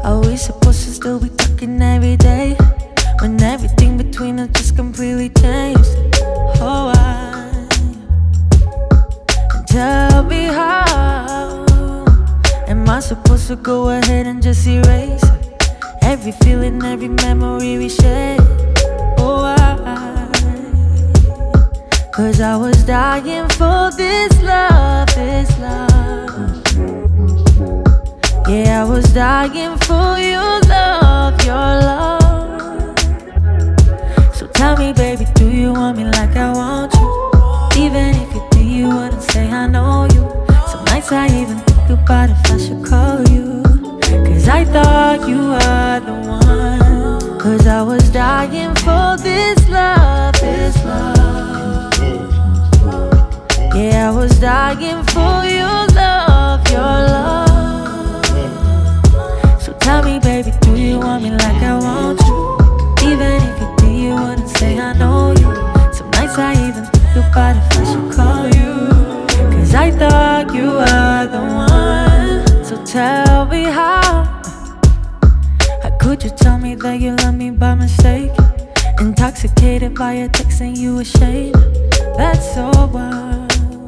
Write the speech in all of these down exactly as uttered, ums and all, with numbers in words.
Are we supposed to still be talking every day when everything between us just completely changed? Oh, I tell me how am I supposed to go ahead and just erase every feeling, every memory we shared? Oh, I, cause I was dying for this love, this love. Yeah, I was dying for your love, your love. So tell me, baby, do you want me like I want you? Even if you do, you wouldn't say I know you. Some nights I even think about if I should call you, cause I thought you were the one. Cause I was dying for this love, this love. Yeah, I was dying for your love, your love. So tell me, baby, do you want me like I want you? Even if you do, you wouldn't say I know you. Some nights I even think about if I should call you, cause I thought you were the one. So tell me how How could you tell me that you love me by mistake? Intoxicated by your text and you ashamed. That's so wild.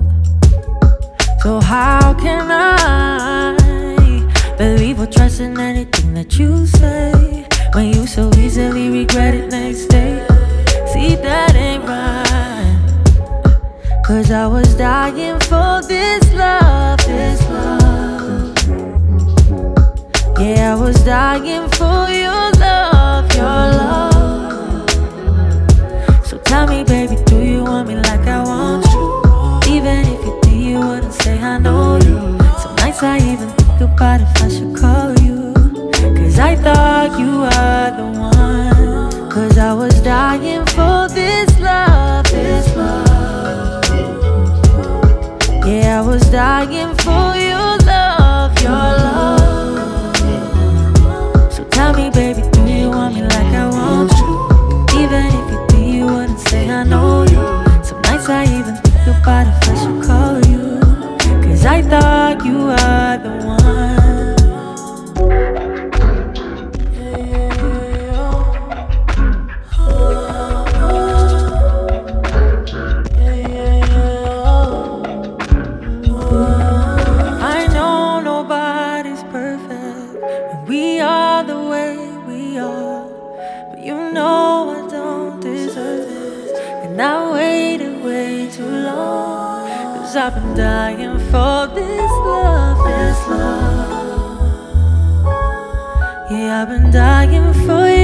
So how can I believe or trust in anything that you say when you so easily regret it next day? See, that ain't right. Cause I was dying for this love, this love. Yeah, I was dying for your love, your love. So tell me, baby, do you want me like I want you? Even if you do, you wouldn't say I know you. Some nights I even think about if I should call you, cause I thought you were the one. Cause I was dying for this love, this love. Yeah, I was dying for your love, your love. So tell me, baby, do you want me like I want you? Even if you do, you wouldn't say I know you. Some nights I even think about if I should call you, cause I thought you were the one. I know nobody's perfect, and we are the way we are. But you know I don't deserve this, and I waited way too long. Cause I've been dying for this love, this love. Yeah, I've been dying for you.